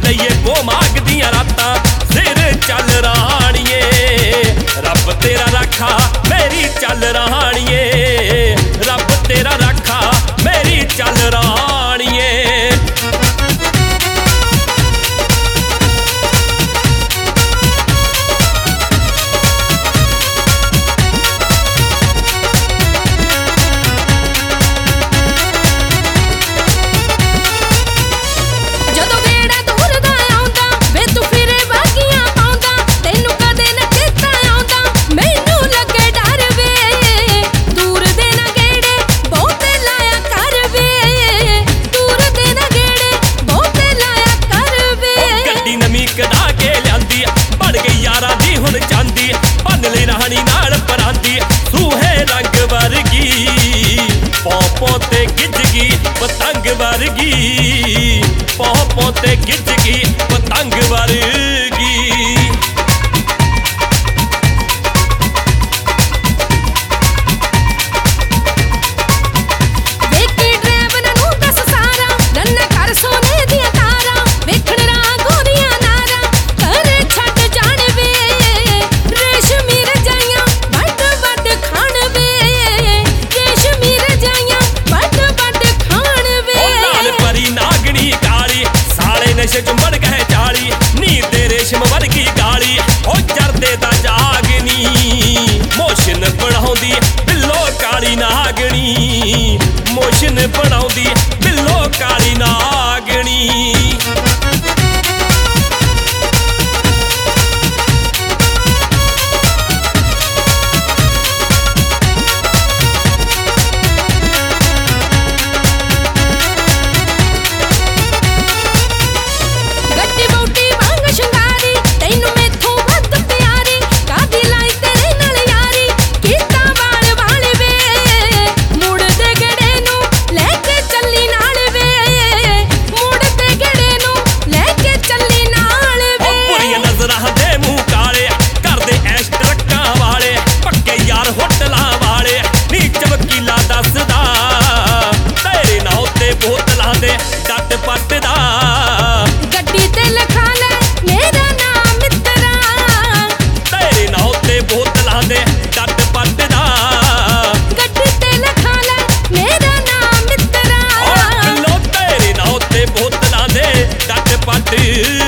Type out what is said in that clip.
ਲਈਏ ਪੋਮਾਗ ਦੀਆਂ ਰਾਤਾਂ ਸਿਰ ਚੱਲ ਰਾਣੀਏ ਰੱਬ ਤੇਰਾ ਰਾਖਾ ਮੇਰੀ ਚੱਲ ਰਾਣੀਏ ਰੱਬ ਤੇਰਾ ਰਾਖਾ ਮੇਰੀ ਚੱਲ ਰਾਣੀਏ ਕਢਾ ਕੇ ਲਿਆਂਦੀ ਬਣ ਗਈ ਯਾਰਾਂ ਦੀ ਹੁਣ ਚਾਂਦੀ ਬੰਨ ਲਈ ਰਾਣੀ ਨਾਲ ਪਰਾਂਦੀ ਸੂਹੇ ਰੰਗ ਵਰਗੀ ਪੌਂ ਤੇ ਗਿੱਜ ਗਈ ਪਤੰਗ ਵਰਗੀ ਪੌਂ ਤੇ ਗਿੱਜ ਗਈ ਪਤੰਗ ਵਰਗੀ ਨਸ਼ੇ ਚ ਮੜ ਗਏ ਚਾਲੀ ਨੀ ਤੇ ਰੇਸ਼ਮ ਵਰਗੀ ਗਾਲੀ ਉਹ ਜਰਦੇ ਦਾ ਜਾਗਨੀ ਮੋਸ਼ਨ ਬਣਾਉਂਦੀ ਬਿੱਲੋ ਕਾਲੀ ਨਾਗਣੀ ਮੋਸ਼ਨ ਬਣਾਉਂਦੀ ਬਿੱਲੋ ਕਾਲੀ ਨਾਗਣੀ ਡੱਟ ਪੱਟ ਦਾ ਗੱਡੀ ਤੇ ਲਿਖਾ ਲੈ ਮੇਰਾ ਨਾਮ ਮਿੱਤਰਾ ਤੇਰੇ ਨਾਂ ਉੱਤੇ ਬੋਤਲਾਂ ਦੇ ਡੱਟ ਪੱਟ ਦਾ ਗੱਡੀ ਤੇ ਲਿਖਾ ਲੈ ਮੇਰਾ ਨਾਮ ਮਿੱਤਰਾ ਬਿੱਲੋ ਤੇਰੇ ਨਾਂ ਉੱਤੇ ਬੋਤਲਾਂ ਦੇ ਡੱਟ ਪੱਟ